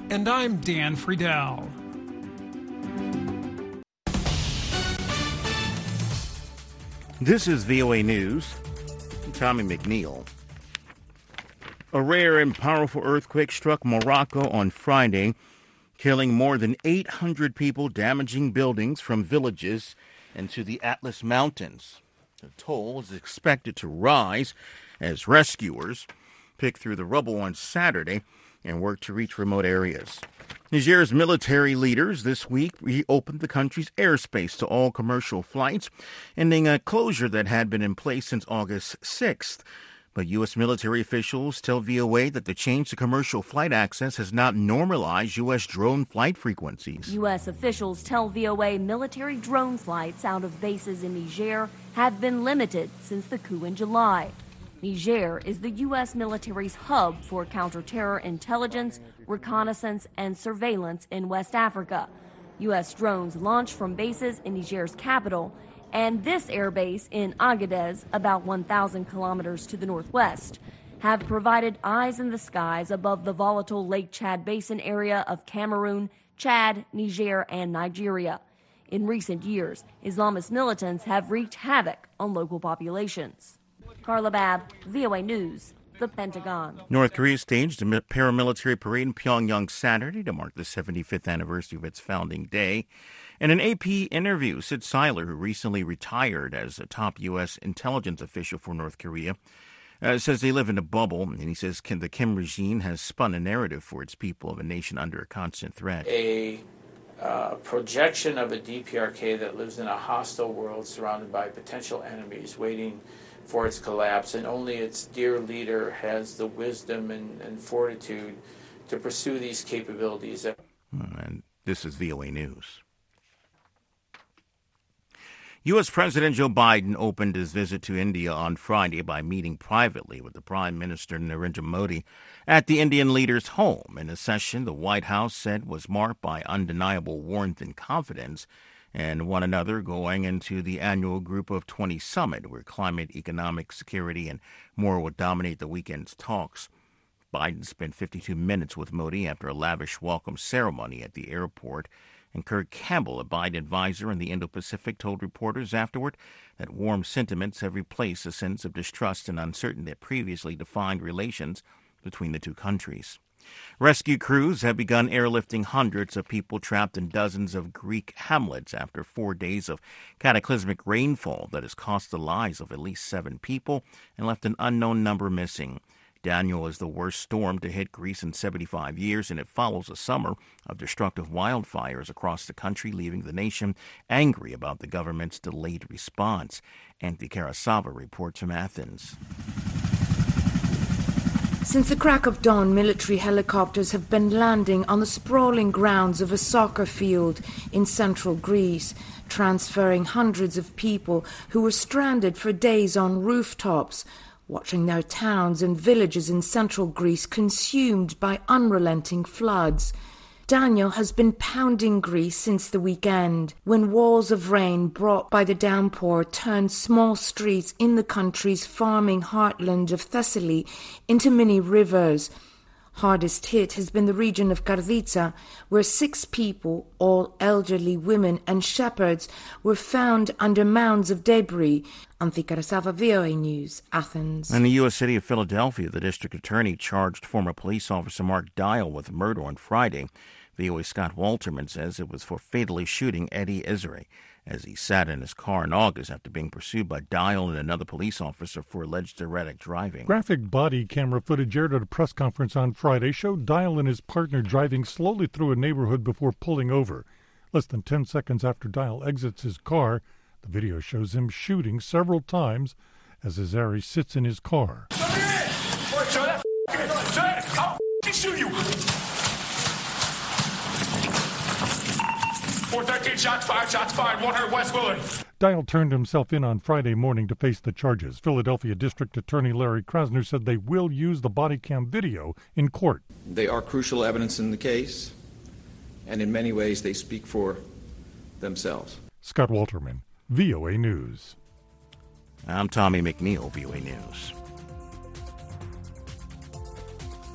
And I'm Dan Friedel. This is VOA News. I'm Tommy McNeil. A rare and powerful earthquake struck Morocco on Friday, killing more than 800 people, damaging buildings from villages into the Atlas Mountains. The toll is expected to rise as rescuers pick through the rubble on Saturday and work to reach remote areas. Niger's military leaders this week reopened the country's airspace to all commercial flights, ending a closure that had been in place since August 6th. But U.S. military officials tell VOA that the change to commercial flight access has not normalized U.S. drone flight frequencies. U.S. officials tell VOA military drone flights out of bases in Niger have been limited since the coup in July. Niger is the U.S. military's hub for counter-terror intelligence, reconnaissance, and surveillance in West Africa. U.S. drones launch from bases in Niger's capital and this airbase in Agadez, about 1,000 kilometers to the northwest, have provided eyes in the skies above the volatile Lake Chad Basin area of Cameroon, Chad, Niger, and Nigeria. In recent years, Islamist militants have wreaked havoc on local populations. Carla Babb, VOA News, the Pentagon. North Korea staged a paramilitary parade in Pyongyang Saturday to mark the 75th anniversary of its founding day. In an AP interview, Sid Seiler, who recently retired as a top U.S. intelligence official for North Korea, says they live in a bubble, and he says the Kim regime has spun a narrative for its people of a nation under a constant threat. A projection of a DPRK that lives in a hostile world surrounded by potential enemies waiting for its collapse, and only its dear leader has the wisdom and fortitude to pursue these capabilities. And this is VOA News. U.S. President Joe Biden opened his visit to India on Friday by meeting privately with the Prime Minister Narendra Modi at the Indian leader's home. In a session the White House said was marked by undeniable warmth and confidence in one another going into the annual Group of 20 summit, where climate, economic, security, and more will dominate the weekend's talks. Biden spent 52 minutes with Modi after a lavish welcome ceremony at the airport. And Kirk Campbell, a Biden advisor in the Indo-Pacific, told reporters afterward that warm sentiments have replaced a sense of distrust and uncertainty that previously defined relations between the two countries. Rescue crews have begun airlifting hundreds of people trapped in dozens of Greek hamlets after 4 days of cataclysmic rainfall that has cost the lives of at least 7 people and left an unknown number missing. Daniel is the worst storm to hit Greece in 75 years, and it follows a summer of destructive wildfires across the country, leaving the nation angry about the government's delayed response. Anthony Karasava reports from Athens. Since the crack of dawn, military helicopters have been landing on the sprawling grounds of a soccer field in central Greece, transferring hundreds of people who were stranded for days on rooftops, watching their towns and villages in central Greece consumed by unrelenting floods. Daniel has been pounding Greece since the weekend, when walls of rain brought by the downpour turned small streets in the country's farming heartland of Thessaly into mini rivers. Hardest hit has been the region of Karditsa, where 6 people, all elderly women and shepherds, were found under mounds of debris. Anthi Karasava, VOA News, Athens. In the U.S. city of Philadelphia, the district attorney charged former police officer Mark Dial with murder on Friday. VOA's Scott Walterman says it was for fatally shooting Eddie Israel as he sat in his car in August after being pursued by Dial and another police officer for alleged erratic driving. Graphic body camera footage aired at a press conference on Friday showed Dial and his partner driving slowly through a neighborhood before pulling over. Less than 10 seconds after Dial exits his car, the video shows him shooting several times as Azari sits in his car. I'll shoot you! 413, shots fired, 100 West Willard. Dial turned himself in on Friday morning to face the charges. Philadelphia District Attorney Larry Krasner said they will use the body cam video in court. They are crucial evidence in the case, and in many ways they speak for themselves. Scott Walterman, VOA News. I'm Tommy McNeil, VOA News.